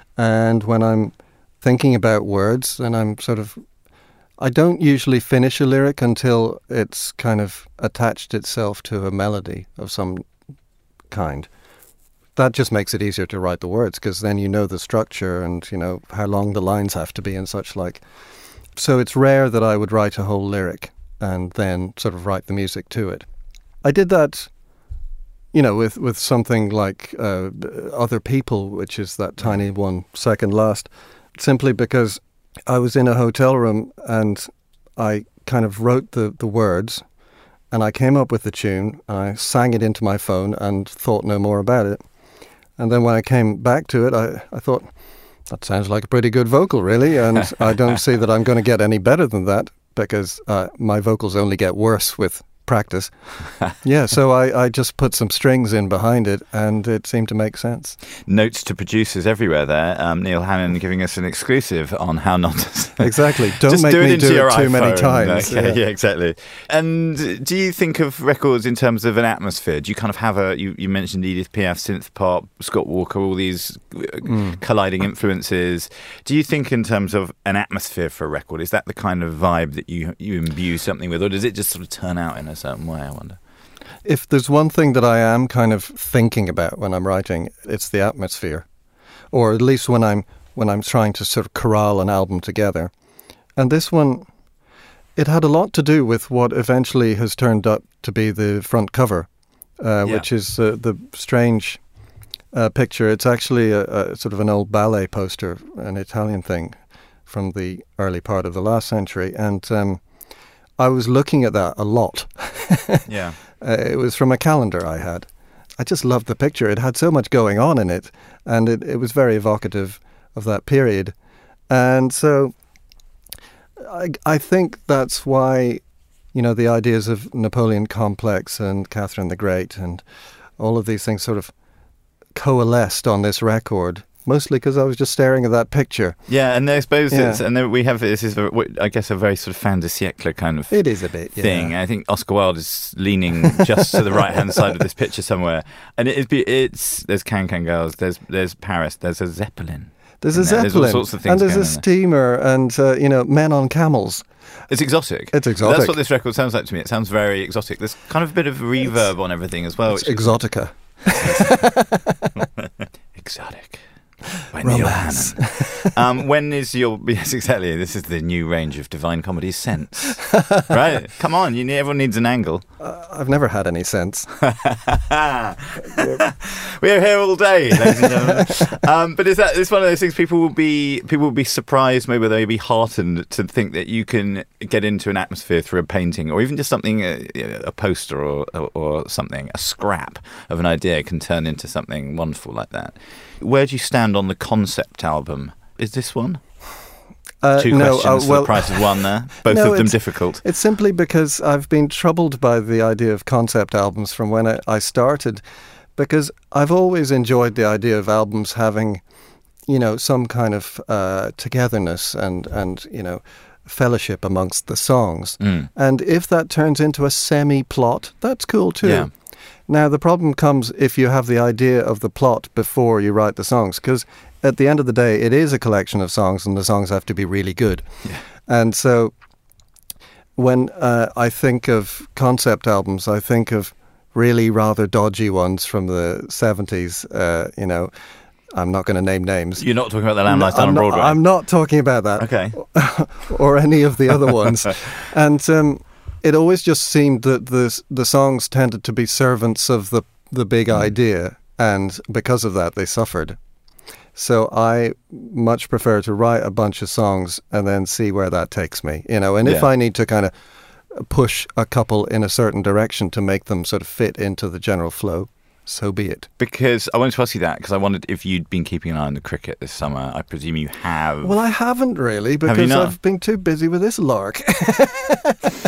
And when I'm thinking about words, then I'm sort of... I don't usually finish a lyric until it's kind of attached itself to a melody of some kind. That just makes it easier to write the words, because then you know the structure and, you know, how long the lines have to be and such like. So it's rare that I would write a whole lyric and then sort of write the music to it. I did that, you know, with, with something like uh, Other People, which is that tiny one second last, simply because I was in a hotel room and I kind of wrote the, the words and I came up with the tune and I sang it into my phone and thought no more about it. And then when I came back to it, I, I thought, that sounds like a pretty good vocal, really, and I don't see that I'm going to get any better than that, because uh, my vocals only get worse with practice. Yeah, so I, I just put some strings in behind it and it seemed to make sense.
Notes to producers everywhere there. Um, Neil Hannon giving us an exclusive on how not to...
Exactly. Don't
just
make
do it
me
into
do
your
it too
iPhone.
many times.
Okay,
yeah.
yeah, exactly. And do you think of records in terms of an atmosphere? Do you kind of have a... You, you mentioned Edith Piaf, synth pop, Scott Walker, all these mm. colliding influences. Do you think in terms of an atmosphere for a record? Is that the kind of vibe that you, you imbue something with? Or does it just sort of turn out in a certain way, I wonder?
If there's one thing that I am kind of thinking about when I'm writing, it's the atmosphere. Or at least when I'm when I'm trying to sort of corral an album together. And this one, it had a lot to do with what eventually has turned up to be the front cover, uh, yeah. which is uh, the strange uh, picture. It's actually a, a sort of an old ballet poster, an Italian thing from the early part of the last century. And um, I was looking at that a lot.
Yeah.
Uh, it was from a calendar I had. I just loved the picture. It had so much going on in it, and it, it was very evocative of that period. And so I, I think that's why, you know, the ideas of Napoleon Complex and Catherine the Great and all of these things sort of coalesced on this record. Mostly because I was just staring at that picture.
Yeah, and I suppose
yeah.
it's, and then we have this is, a, I guess, a very sort of fin de siècle kind of
it is a bit
thing.
Yeah.
I think Oscar Wilde is leaning just to the right hand side of this picture somewhere, and it, it's there's Can Can Girls, there's there's Paris, there's a Zeppelin,
there's a Zeppelin,
there's all sorts of things,
and there's a steamer, and uh, you know, men on camels.
It's exotic.
It's exotic.
That's what this record sounds like to me. It sounds very exotic. There's kind of a bit of reverb it's, on everything as well.
It's exotica.
Exotic. By Neil Hannon. um, when is your... Yes, exactly. This is the new range of Divine Comedy Sense. Right? Come on. You need, everyone needs an angle.
Uh, I've never had any sense.
We're here all day, ladies and gentlemen. Um, but is that it's one of those things people will be people will be surprised, maybe they'll be heartened to think that you can get into an atmosphere through a painting or even just something, a, a poster or, or, or something, a scrap of an idea can turn into something wonderful like that. Where do you stand on the concept album? Is this one?
Uh,
Two
no,
questions
uh, well,
for the price of one there. Both
no,
of them
it's,
difficult.
It's simply because I've been troubled by the idea of concept albums from when I, I started, because I've always enjoyed the idea of albums having, you know, some kind of uh, togetherness and, and, you know, fellowship amongst the songs.
Mm.
And if that turns into a semi-plot, that's cool too.
Yeah.
Now, the problem comes if you have the idea of the plot before you write the songs, because at the end of the day, it is a collection of songs, and the songs have to be really good.
Yeah.
And so when uh, I think of concept albums, I think of really rather dodgy ones from the seventies, uh, you know, I'm not going to name names.
You're not talking about The Lamb Lies Down on
not,
Broadway?
I'm not talking about that.
Okay.
Or any of the other ones. And um, it always just seemed that the the songs tended to be servants of the, the big mm. idea, and because of that, they suffered. So I much prefer to write a bunch of songs and then see where that takes me, you know. And
yeah.
if I need to kind of push a couple in a certain direction to make them sort of fit into the general flow, so be it.
Because I wanted to ask you that, because I wondered if you'd been keeping an eye on the cricket this summer. I presume you have.
Well, I haven't really, because I've been too busy with this lark.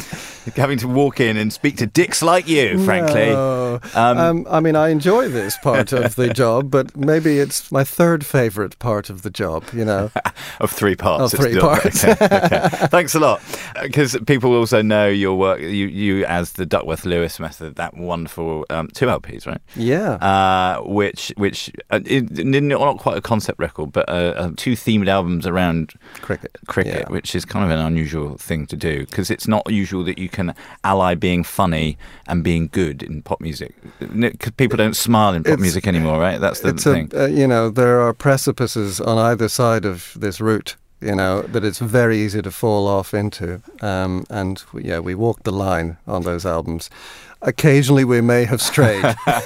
having to walk in and speak to dicks like you, frankly.
No.
Um,
Um, I mean, I enjoy this part of the job, but maybe it's my third favourite part of the job, you know.
of three parts.
Of three
it's still-
parts.
Okay, okay. Thanks a lot. Because people also know your work, you, you as the Duckworth-Lewis method, that wonderful um, two L Ps, right?
Yeah.
Uh, which, which uh, it, it, not quite a concept record, but uh, uh, two themed albums around
cricket,
cricket,
Yeah.
which is kind of an unusual thing to do because it's not usual that you can ally being funny and being good in pop music. Because people don't smile in pop
It's-
music anymore, right? That's the
it's
thing.
A, uh, you know, there are precipices on either side of this route, you know, that it's very easy to fall off into. Um, and we- yeah, we walked the line on those albums. Occasionally we may have strayed,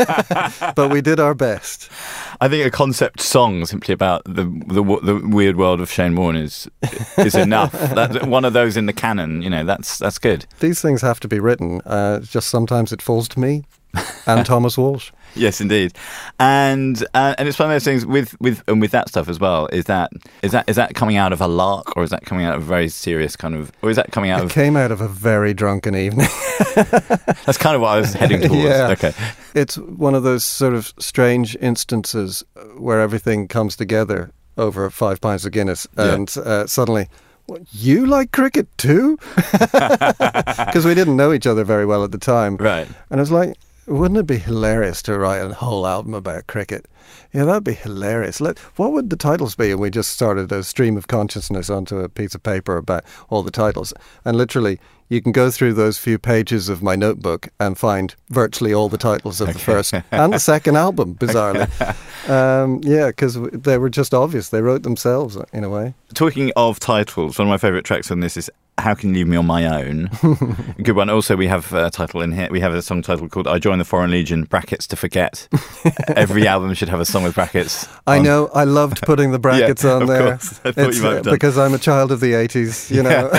but we did our best.
I think a concept song simply about the the, the weird world of Shane Warne is is enough. That, one of those in the canon, you know, that's that's good.
These things have to be written. Uh, just sometimes it falls to me and Thomas Walsh.
Yes, indeed, and uh, and it's one of those things with with and with that stuff as well. Is that is that is that coming out of a lark, or is that coming out of a very serious kind of, or is that coming out
It
of?
came out of a very drunken evening.
That's kind of what I was heading towards.
Yeah.
Okay.
It's one of those sort of strange instances where everything comes together over five pints of Guinness,
Yeah.
and uh, suddenly, what, you like cricket too? Because we didn't know each other very well at the time.
Right.
And I was like, wouldn't it be hilarious to write a whole album about cricket? Yeah, that'd be hilarious. Let, what would the titles be? And we just started a stream of consciousness onto a piece of paper about all the titles. And literally, you can go through those few pages of my notebook and find virtually all the titles of the first and the second album, bizarrely. Um, yeah, because they were just obvious. They wrote themselves, in a way.
Talking of titles, one of my favourite tracks on this is How Can You Leave Me on My Own? A good one. Also, we have a title in here. We have a song title called I Joined the Foreign Legion, brackets to forget. Every album should have a song with brackets.
I
on.
know. I loved putting the brackets
Yeah,
on
of
there.
course. I thought
It's,
you might have done.
because I'm a child of the eighties, you know.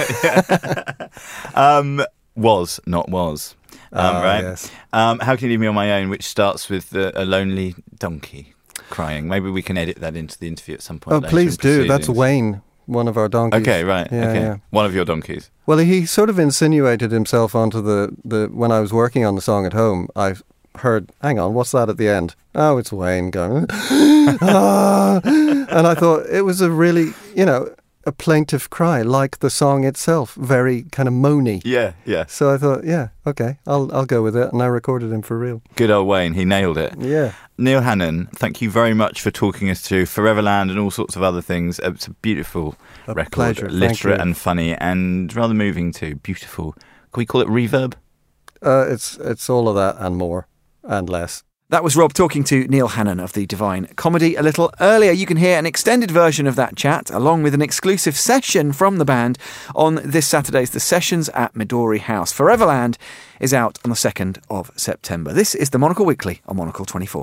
um, was, not was. Um,
Ah,
right?
yes.
Um, How Can You Leave Me on My Own, which starts with uh, a lonely donkey crying. Maybe we can edit that into the interview at some point.
Oh,
later
please
in
do. That's
proceedings.
Wayne, one of our donkeys.
Okay, right.
Yeah,
okay.
yeah.
One of your donkeys.
Well, he sort of insinuated himself onto the, the... When I was working on the song at home, I heard, hang on, what's that at the end? Oh, it's Wayne going... ah. And I thought it was a really, you know, a plaintive cry, like the song itself, very kind of moany.
Yeah, yeah.
So I thought, yeah, okay, I'll I'll go with it. And I recorded him for real.
Good old Wayne, he nailed it.
Yeah.
Neil Hannon, thank you very much for talking us through Foreverland and all sorts of other things. It's a beautiful
A
record,
pleasure, thank
literate
you.
and funny and rather moving too. Beautiful. Can we call it reverb?
Uh, it's it's all of that and more and less.
That was Rob talking to Neil Hannon of the Divine Comedy. A little earlier, you can hear an extended version of that chat, along with an exclusive session from the band on this Saturday's The Sessions at Midori House. Foreverland is out on the second of September. This is the Monocle Weekly on Monocle twenty-four.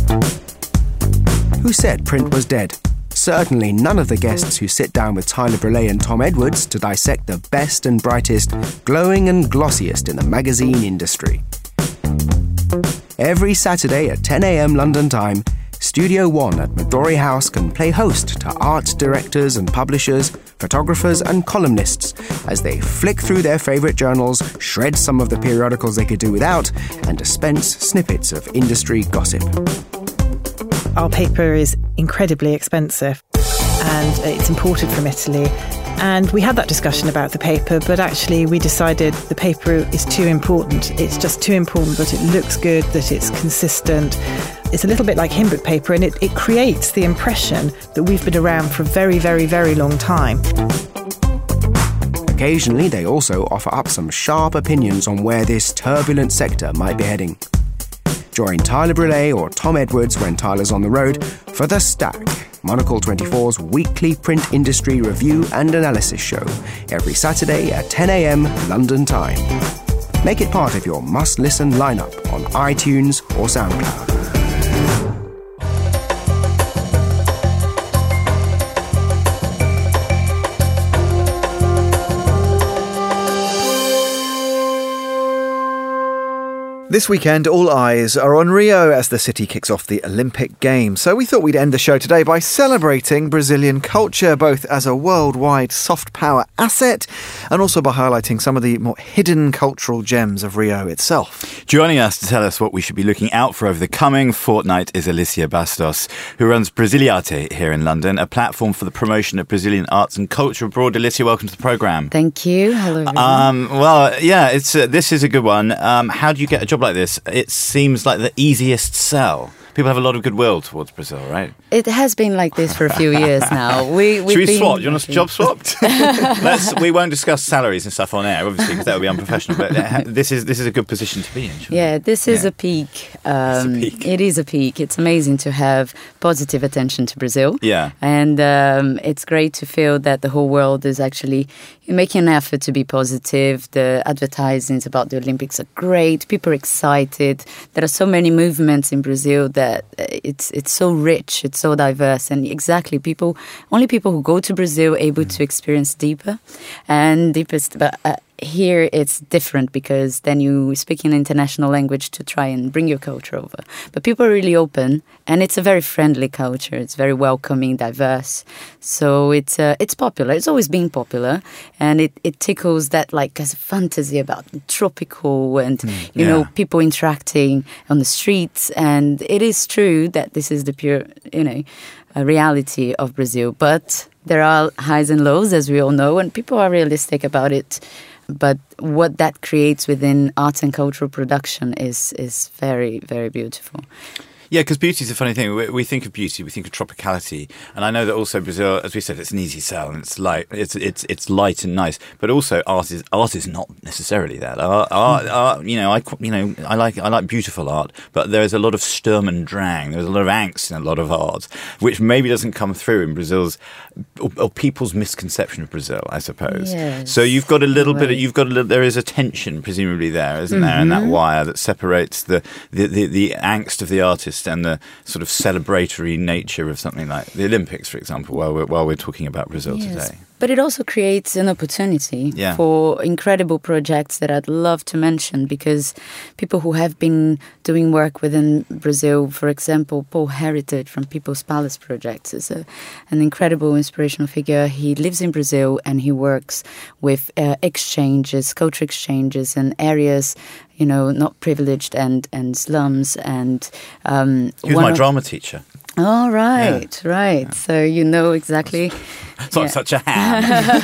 Who said print was dead? Certainly none of the guests who sit down with Tyler Brûlé and Tom Edwards to dissect the best and brightest, glowing and glossiest in the magazine industry. Every Saturday at ten a.m. London time, Studio One at Midori House can play host to art directors and publishers, photographers and columnists as they flick through their favourite journals, shred some of the periodicals they could do without, and dispense snippets of industry gossip.
Our paper is incredibly expensive and it's imported from Italy. And we had that discussion about the paper, but actually we decided the paper is too important. It's just too important that it looks good, that it's consistent. It's a little bit like hymn book paper, and it, it creates the impression that we've been around for a very, very, very long time.
Occasionally, they also offer up some sharp opinions on where this turbulent sector might be heading. Join Tyler Brûlé or Tom Edwards when Tyler's on the road for The Stack, Monocle twenty-four's weekly print industry review and analysis show, every Saturday at ten a.m. London time. Make it part of your must-listen lineup on iTunes or SoundCloud.
This weekend, all eyes are on Rio as the city kicks off the Olympic Games. So we thought we'd end the show today by celebrating Brazilian culture, both as a worldwide soft power asset and also by highlighting some of the more hidden cultural gems of Rio itself.
Joining us to tell us what we should be looking out for over the coming fortnight is Alicia Bastos, who runs Brasiliate here in London, a platform for the promotion of Brazilian arts and culture abroad. Alicia, welcome to the programme.
Thank you. Hello, everyone.
Um, well, yeah, it's uh, this is a good one. Um, how do you get a job like this? It seems like the easiest sell. People have a lot of goodwill towards Brazil, right?
It has been like this for a few years now. We,
Should we
been...
swap? Do you want us to job swapped? Let's, we won't discuss salaries and stuff on air, obviously, because that would be unprofessional. But uh, this is this is a good position to be in.
Yeah, this is yeah. a peak. Um, it's a peak. It is a peak. It's amazing to have positive attention to Brazil.
Yeah.
And um, it's great to feel that the whole world is actually making an effort to be positive. The advertisings about the Olympics are great. People are excited. There are so many movements in Brazil that it's it's so rich, it's so diverse, and exactly people only people who go to Brazil able mm. to experience deeper and deepest. But uh, here it's different because then you speak an international language to try and bring your culture over. But people are really open, and it's a very friendly culture. It's very welcoming, diverse. So it's uh, it's popular. It's always been popular, and it, it tickles that like as a fantasy about tropical and mm, you yeah. know people interacting on the streets. And it is true that this is the pure you know uh, reality of Brazil. But there are highs and lows, as we all know, and people are realistic about it. But what that creates within arts and cultural production is is very, very beautiful.
Yeah, because beauty is a funny thing. We, we think of beauty, we think of tropicality, and I know that also Brazil, as we said, it's an easy sell and it's light, it's it's it's light and nice. But also, art is art is not necessarily that. Art, art, art you know, I you know, I like I like beautiful art, but there is a lot of Sturm und Drang. There's a lot of angst in a lot of art, which maybe doesn't come through in Brazil's or, or people's misconception of Brazil, I suppose.
Yes.
So you've got a little bit. Of, you've got a little, there is a tension, presumably there, isn't there,
mm-hmm.
in that wire that separates the the, the the angst of the artist and the sort of celebratory nature of something like the Olympics, for example, while we're, while we're talking about Brazil
yes.
today.
But it also creates an opportunity
yeah.
for incredible projects that I'd love to mention, because people who have been doing work within Brazil, for example, Paul Heritage from People's Palace Projects is a, an incredible inspirational figure. He lives in Brazil and he works with uh, exchanges, culture exchanges and areas, you know, not privileged and, and slums. And um,
he was my of, drama teacher.
Oh, right, yeah. right. Yeah. So you know exactly.
It's not yeah. such a ham.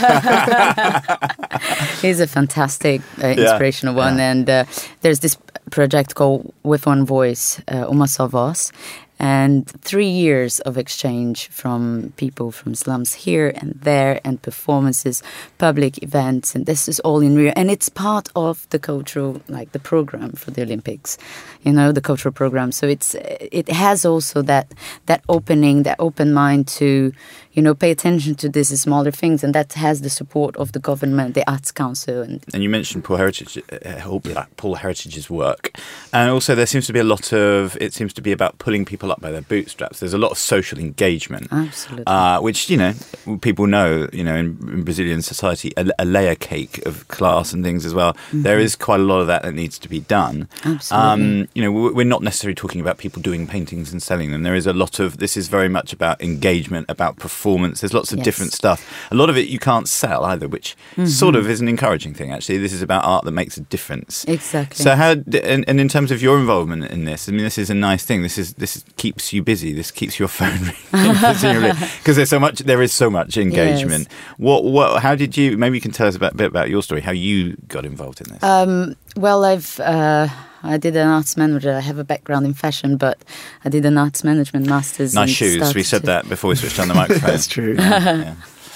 He's a fantastic, uh, inspirational yeah. one. Yeah. And uh, there's this project called With One Voice, uh, Uma Só Voz. And three years of exchange from people from slums here and there, and performances, public events, and this is all in Rio. And it's part of the cultural, like the program for the Olympics, you know, the cultural program. So it's it has also that that opening, that open mind to, you know, pay attention to these smaller things, and that has the support of the government, the Arts Council. And,
and you mentioned Paul Heritage, uh, Paul Heritage's work, and also there seems to be a lot of, it seems to be about pulling people up by their bootstraps. There's a lot of social engagement.
Absolutely.
Uh, which, you know, people know, you know, in, in Brazilian society, a, a layer cake of class and things as well. Mm-hmm. There is quite a lot of that that needs to be done.
Absolutely.
Um, you know, we're not necessarily talking about people doing paintings and selling them. There is a lot of, this is very much about engagement, about performance. There's lots of
yes.
different stuff. A lot of it you can't sell either, which mm-hmm. sort of is an encouraging thing, actually. This is about art that makes a difference.
Exactly.
So how, and, and in terms of your involvement in this, I mean, this is a nice thing. This is this keeps you busy. This keeps your phone ringing, because there's so much. There is so much engagement.
Yes.
What? What? How did you? Maybe you can tell us about, a bit about your story. How you got involved in this?
Um, well, I've. Uh, I did an arts management. I have a background in fashion, but I did an arts management master's.
Nice shoes. We said to... that before we switched on the microphone.
That's true.
Yeah.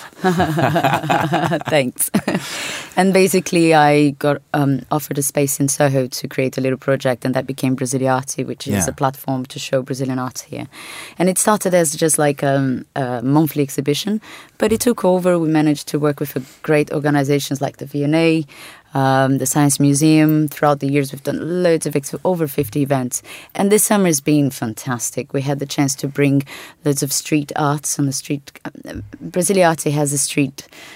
Thanks. And basically I got um, offered a space in Soho to create a little project, and that became Brasiliate, which is
yeah.
a platform to show Brazilian art here. And it started as just like um, a monthly exhibition, but it took over. We managed to work with great organizations like the V N A, Um, the Science Museum. Throughout the years, we've done loads of ex- over fifty events. And this summer has been fantastic. We had the chance to bring loads of street arts on the street. Brasiliate has a street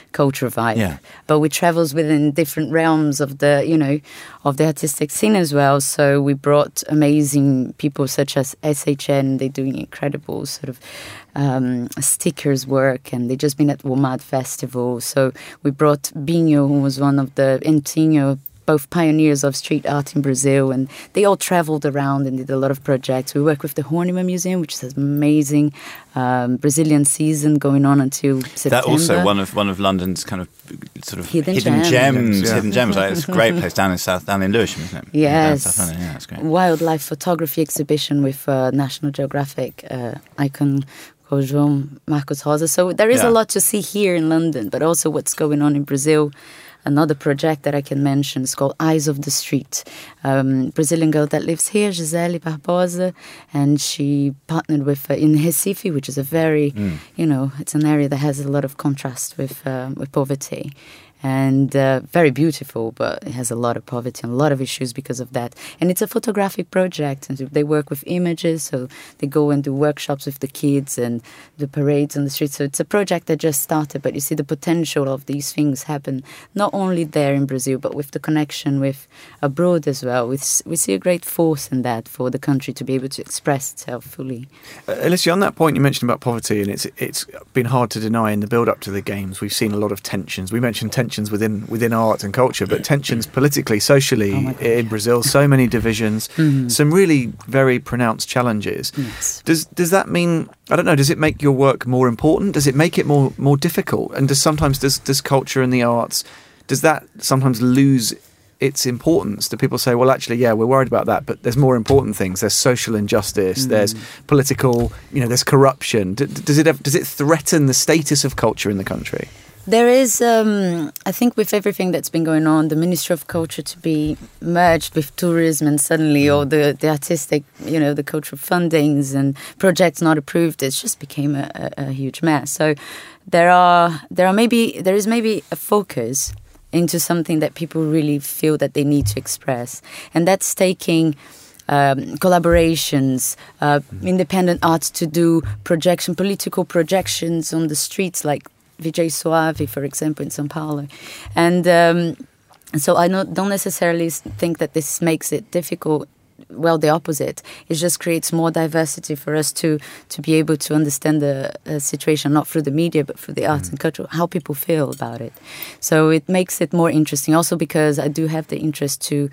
culture vibe.
Yeah.
But we travels within different realms of the, you know, of the artistic scene as well. So we brought amazing people such as S H N. They're doing incredible sort of um, stickers work, and they've just been at WOMAD Festival. So we brought Binho, who was one of the, and Tinho, both pioneers of street art in Brazil, and they all traveled around and did a lot of projects. We work with the Horniman Museum, which is amazing um, Brazilian season going on until September.
That also one of one of London's kind of sort of
Hidden
hidden,
gems.
gems,
Yeah.
hidden gems. Like, it's a great place down in South, down in Lewisham, isn't it?
Yes.
Down in South London, yeah, that's great.
Wildlife photography exhibition with uh, National Geographic uh, icon João Marcos Rosa. So there is
Yeah.
a lot to see here in London, but also what's going on in Brazil. Another project that I can mention is called Eyes of the Street. Um, Brazilian girl that lives here, Gisele Barbosa, and she partnered with uh, in Recife, which is a very,
Mm.
you know, it's an area that has a lot of contrast with um, with poverty. And uh, very beautiful, but it has a lot of poverty and a lot of issues because of that. And it's a photographic project, and they work with images, so they go and do workshops with the kids and the parades on the streets. So it's a project that just started, but you see the potential of these things happen not only there in Brazil, but with the connection with abroad as well. We, s- we see a great force in that for the country to be able to express itself fully.
Uh, Alicia, on that point you mentioned about poverty, and it's it's been hard to deny in the build-up to the games. We've seen a lot of tensions. We mentioned tensions within within art and culture, but tensions politically, socially in Brazil. So many divisions,
Mhm.
some really very pronounced challenges.
Yes.
Does does that mean? I don't know. Does it make your work more important? Does it make it more more difficult? And does sometimes does does culture and the arts, does that sometimes lose its importance? Do people say, well, actually, yeah, we're worried about that, but there's more important things. There's social injustice.
Mm.
There's political, you know, there's corruption. D- does it ever, does it threaten the status of culture in the country?
There is, um, I think, with everything that's been going on, the Ministry of Culture to be merged with tourism, and suddenly all the, the artistic, you know, the cultural fundings and projects not approved, it's just became a, a, a huge mess. So there are there are maybe there is maybe a focus into something that people really feel that they need to express, and that's taking Um, collaborations, uh, independent arts to do projection, political projections on the streets, like V J Suave, for example, in São Paulo. And um, so I not, don't necessarily think that this makes it difficult. Well, the opposite. It just creates more diversity for us to to be able to understand the uh, situation, not through the media, but through the arts mm. and culture, how people feel about it. So it makes it more interesting. Also because I do have the interest to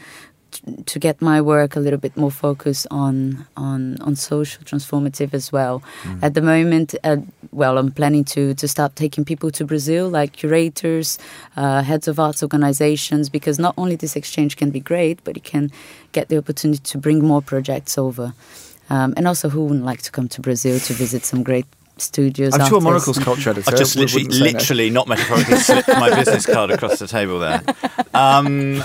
to get my work a little bit more focused on on, on social transformative as well. Mm. At the moment, uh, well, I'm planning to, to start taking people to Brazil, like curators, uh, heads of arts organizations, because not only this exchange can be great, but it can get the opportunity to bring more projects over. Um, and also, who wouldn't like to come to Brazil to visit some great studios?
I'm sure
artists?
Monocle's culture editor
I've just literally,
wouldn't say no.
literally, not metaphorically, slipped my business card across the table there. Um,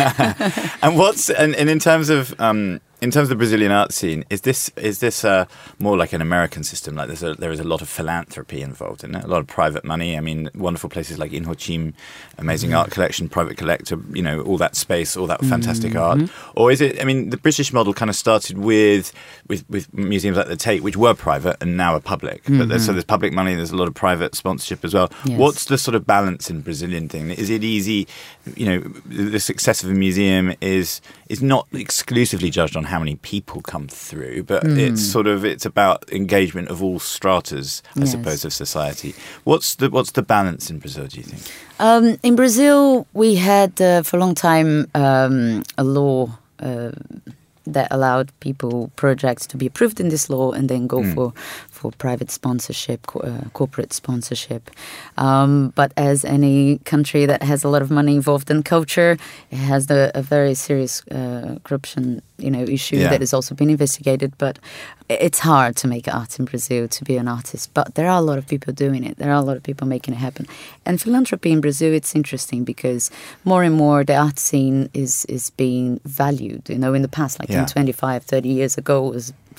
and what's and, and in terms of um, in terms of the Brazilian art scene, is this is this uh, more like an American system? Like there's a, there is a lot of philanthropy involved in it, a lot of private money. I mean, wonderful places like Inhotim, amazing
Mm-hmm.
art collection, private collector, you know, all that space, all that fantastic
Mm-hmm.
art. Or is it? I mean, the British model kind of started with with, with museums like the Tate, which were private and now are public. But there's, so
Mhm.
there's public money, there's a lot of private sponsorship as well.
Yes.
What's the sort of balance in Brazilian thing? Is it easy? You know, the the success of a museum is is not exclusively judged on how many people come through, but
Mm.
it's sort of it's about engagement of all stratas, I
Yes.
suppose, of society. What's the what's the balance in Brazil, do you think?
Um, in Brazil, we had uh, for a long time um, a law uh, that allowed people projects to be approved in this law and then go
Mm.
for for private sponsorship, co- uh, corporate sponsorship. Um, but as any country that has a lot of money involved in culture, it has the, a very serious uh, corruption, you know, issue
Yeah.
that has also been investigated. But it's hard to make art in Brazil, to be an artist. But there are a lot of people doing it. There are a lot of people making it happen. And philanthropy in Brazil, it's interesting because more and more the art scene is is being valued. You know, in the past, like
Yeah.
in twenty-five, thirty years ago, it was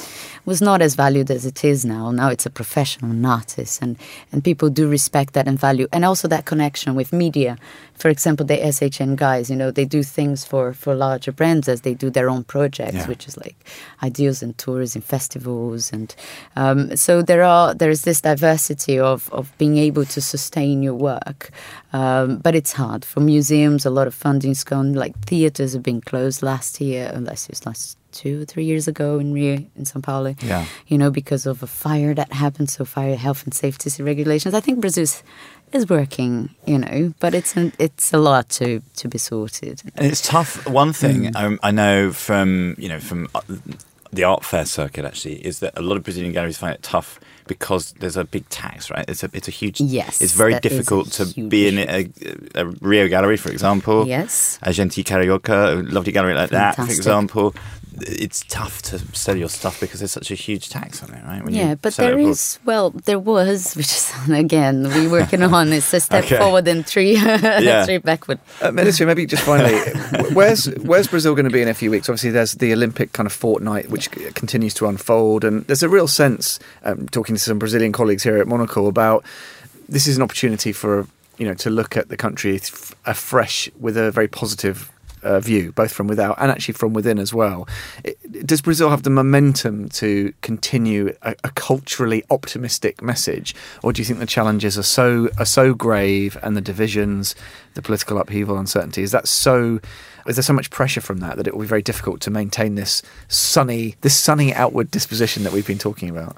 was not as valued as it is now. Now it's a professional artist, and, and people do respect that and value. And also that connection with media. For example, the S H N guys, you know, they do things for, for larger brands as they do their own projects,
Yeah.
which is like ideas and tours and festivals. And um, so there are there is this diversity of, of being able to sustain your work. Um, but it's hard. For museums, a lot of funding's gone. Like theatres have been closed last year, unless it was last two or three years ago in Rio, in São Paulo.
Yeah.
You know, because of a fire that happened. So fire health and safety regulations. I think Brazil is working, you know, but it's an, it's a lot to, to be sorted.
And it's tough. One thing um, I know from, you know, from uh, the art fair circuit, actually, is that a lot of Brazilian galleries find it tough because there's a big tax, right? It's a it's a huge.
Yes,
It's very
that is a
difficult to
huge
be in a, a Rio gallery, for example.
Yes.
A Gente Carioca, a lovely gallery like that, for
Fantastic.
example. It's tough to sell your stuff because there's such a huge tax on it, right? When
Yeah,
you
but
sell it
there
abroad.
is, well, there was, which is, again, we're working on, it's a step
Okay.
forward and three,
Yeah.
three backward.
Uh, Melissa, maybe just finally, where's where's Brazil going to be in a few weeks? Obviously, there's the Olympic kind of fortnight, which c- continues to unfold, and there's a real sense, um, talking to some Brazilian colleagues here at Monocle, about this is an opportunity for, you know, to look at the country f- afresh with a very positive uh, view, both from without and actually from within as well. It, does Brazil have the momentum to continue a, a culturally optimistic message, or do you think the challenges are so are so grave, and the divisions, the political upheaval, uncertainty, is that so? Is there so much pressure from that that it will be very difficult to maintain this sunny, this sunny outward disposition that we've been talking about?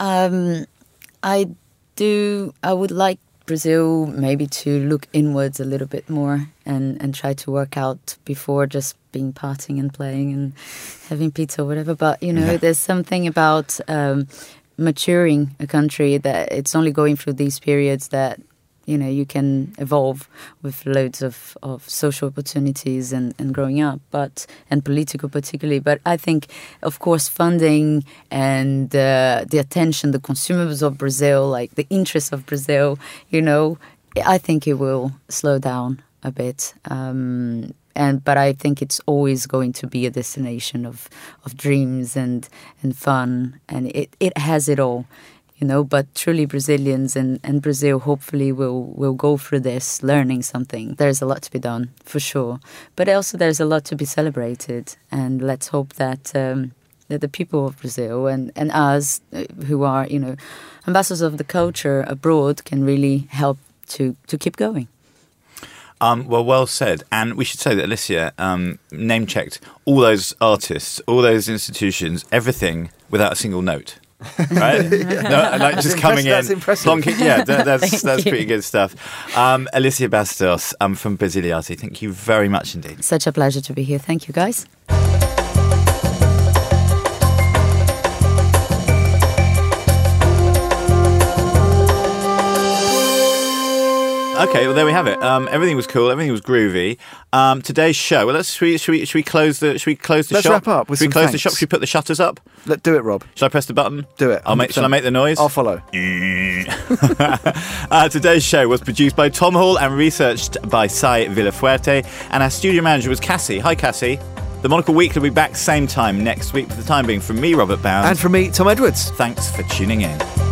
Um, I do, I would like Brazil maybe to look inwards a little bit more and, and try to work out before just being partying and playing and having pizza or whatever. But, you know,
Yeah.
there's something about um, maturing a country that it's only going through these periods that, you know, you can evolve with loads of, of social opportunities and, and growing up, but and political particularly. But I think, of course, funding and uh, the attention, the consumers of Brazil, like the interests of Brazil, you know, I think it will slow down a bit. Um, and but I think it's always going to be a destination of, of dreams and, and fun, and it, it has it all. You know, but truly Brazilians and, and Brazil hopefully will, will go through this learning something. There's a lot to be done, for sure. But also there's a lot to be celebrated. And let's hope that um, that the people of Brazil and, and us, uh, who are, you know, ambassadors of the culture abroad, can really help to, to keep going.
Um, well, well said. And we should say that Alicia um, name-checked all those artists, all those institutions, everything without a single note. Right? No, like just
That's
coming
impressive. That's
in.
impressive.
plonking- yeah, that, that's
Thank
that's
you.
pretty good stuff. Um, Alicia Bastos um, from Basiliati, thank you very much indeed.
Such a pleasure to be here. Thank you, guys.
Okay, well there we have it. Um, everything was cool. Everything was groovy. Um, today's show. Well, let's should we, should we should we close the should we close the
Let's
shop?
wrap up with
should we
some
close the
thanks.
shop? Should we put the shutters up?
Let do it, Rob.
Shall I press the button?
Do it.
I'll make. Shall I make the noise?
I'll follow.
uh, today's show was produced by Tom Hall and researched by Sai Villafuerte, and our studio manager was Cassie. Hi, Cassie. The Monocle Weekly will be back same time next week. For the time being, from me, Robert Bound,
And from me, Tom Edwards.
Thanks for tuning in.